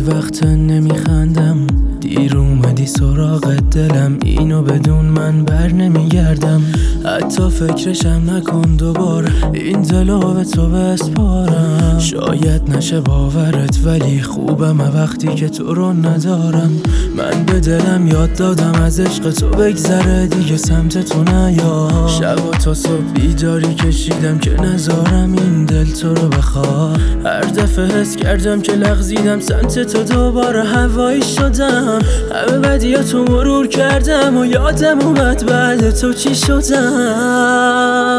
وقت نمیخندم، دیر اومدی سراغ دلم، اینو بدون من بر نمیگردم. حتی فکرشم نکن دوباره، این دلو به تو بسپارم. شاید نشه باورت ولی خوبم وقتی که تو رو ندارم. من به دلم یاد دادم از عشق تو بگذره دیگه سمت تو نیا. شب تا صبح بیداری کشیدم که نذارم این دل تو رو بخواد. هر دفعه حس کردم که لغزیدم سمت تو دوباره هوایی شدم. همه بدیاتو مرور کردم و یادم اومد بعد تو چی شدم.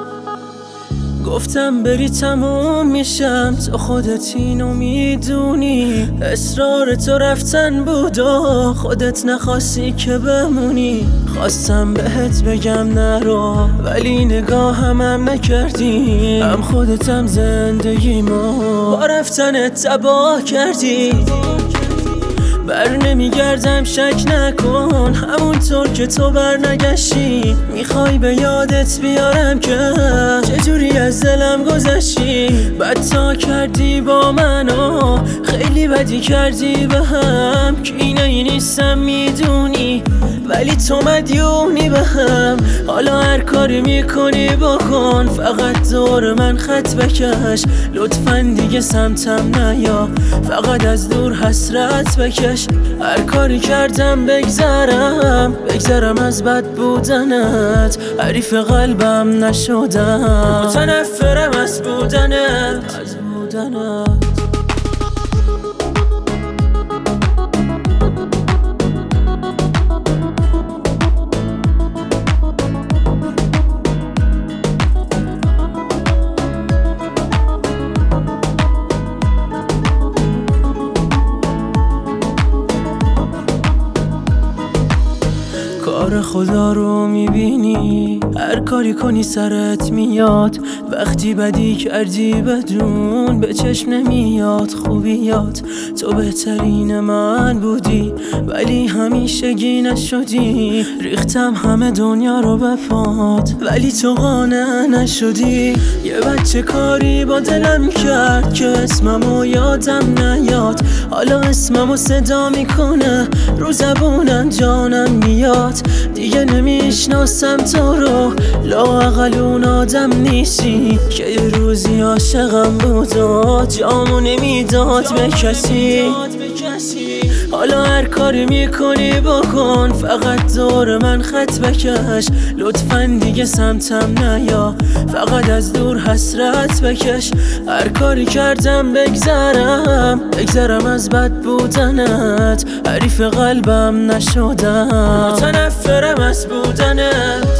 گفتم بری تموم میشم، تو خودت اینو میدونی. اصرار تو رفتن بود و خودت نخواستی که بمونی. خواستم بهت بگم نرو ولی نگاهم هم نکردی. هم خودتم زندگیمو با رفتنت تباه کردی. بر نمیگردم شک نکن، همونطور که تو بر نگشتی. میخوای به یادت بیارم که چجوری از دلم گذشتی. بدتا کردی با منو، خیلی بدی کردی به هم. که اینایی نیستم میدونی ولی تو مدیونی به هم. حالا هر کاری میکنی بکن، فقط دور من خط بکش. لطفاً دیگه سمتم نیا، فقط از دور حسرت بکش. هر کاری کردم بگذرم از بد بودنت. حریف قلبم نشدم، متنفرم از بودنت. کار خدا رو میبینی، هر کاری کنی سرت میاد. وقتی بدی کردی بدون به چشم نمیاد خوبیات. تو بهترین من بودی ولی همیشگی نشدی. ریختم همه دنیا رو به پات ولی تو قانع نشدی. یه بچه کاری با دلم کرد که اسممو یادم نیاد. حالا اسممو صدا میکنه رو زبونم، جانم میاد. دیگه نمیشناسم تو رو، لااقل اون آدم نیستی که یه روزی عاشقم بود و جامو نمیداد به کسی. حالا هر کاری میکنی بکن، فقط دور من خط بکش. لطفاً دیگه سمتم نیا، فقط از دور حسرت بکش. هر کاری کردم بگذرم از بد بودنت. حریف قلبم نشدم، متنفرم از بودنت.